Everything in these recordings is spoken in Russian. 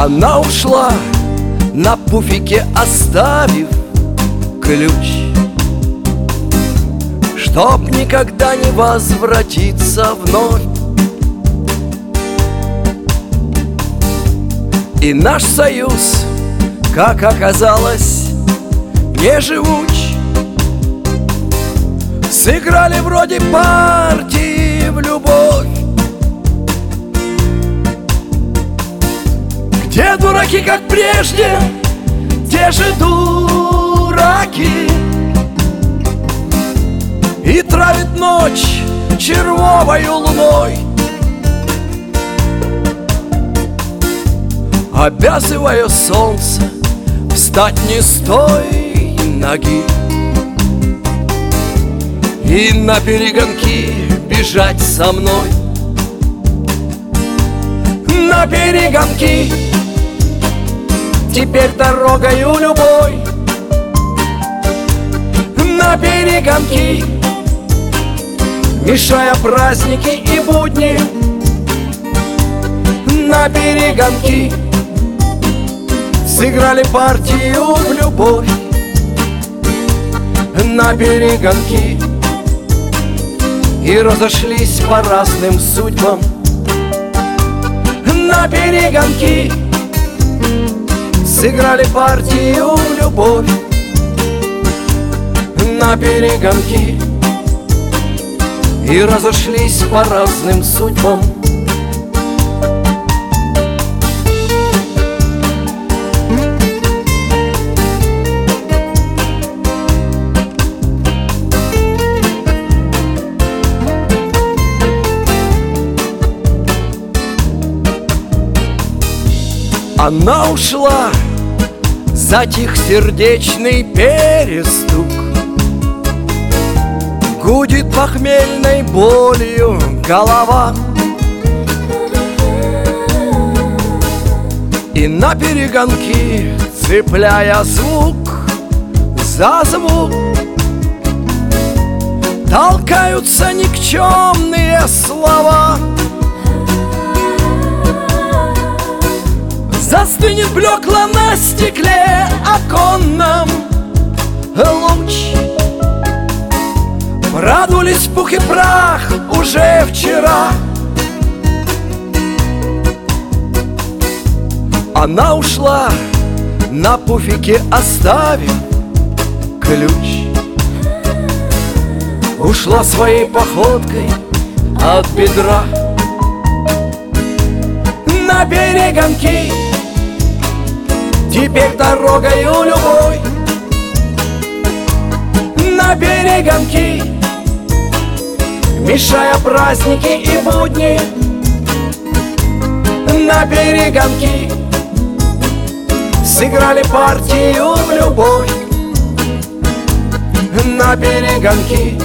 Она ушла, на пуфике оставив ключ, чтоб никогда не возвратиться вновь. И наш союз, как оказалось, не живуч. Сыграли вроде партии в любовь, где дураки, как прежде, те же дураки, и травит ночь червовою луной, обязывая солнце встать не с той ноги и на перегонки бежать со мной. На перегонки теперь дорогою любой. На перегонки, мешая праздники и будни. На перегонки сыграли партию в любовь. На перегонки и разошлись по разным судьбам. На перегонки сыграли партию в любовь. На перегонки и разошлись по разным судьбам. Она ушла, затих сердечный перестук, гудит похмельной болью голова. И на перегонки, цепляя звук за звук, толкаются никчемные слова. Застынет блекло на стекле оконном луч. Продулись пух и прах уже вчера. Она ушла, на пуфике оставив ключ. Ушла своей походкой от бедра. На перегонки теперь дорогою любой. На перегонки, мешая праздники и будни. На перегонки сыграли партию в любовь. На перегонки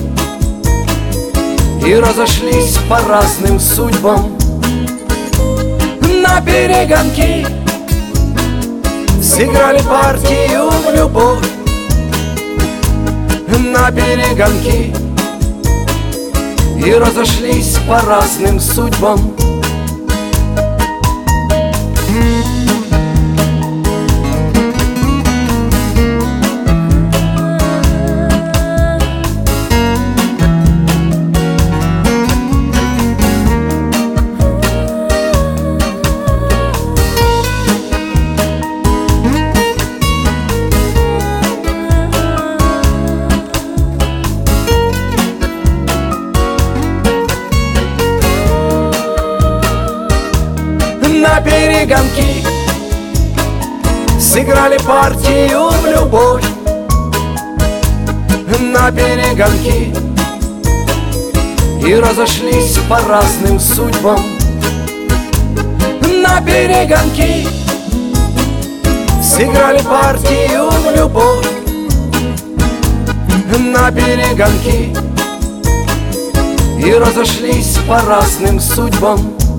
и разошлись по разным судьбам. На перегонки сыграли партию в любовь. На перегонки и разошлись по разным судьбам. На перегонки сыграли партию в любовь. На перегонки и разошлись по разным судьбам. На перегонки сыграли партию в любовь. На перегонки и разошлись по разным судьбам.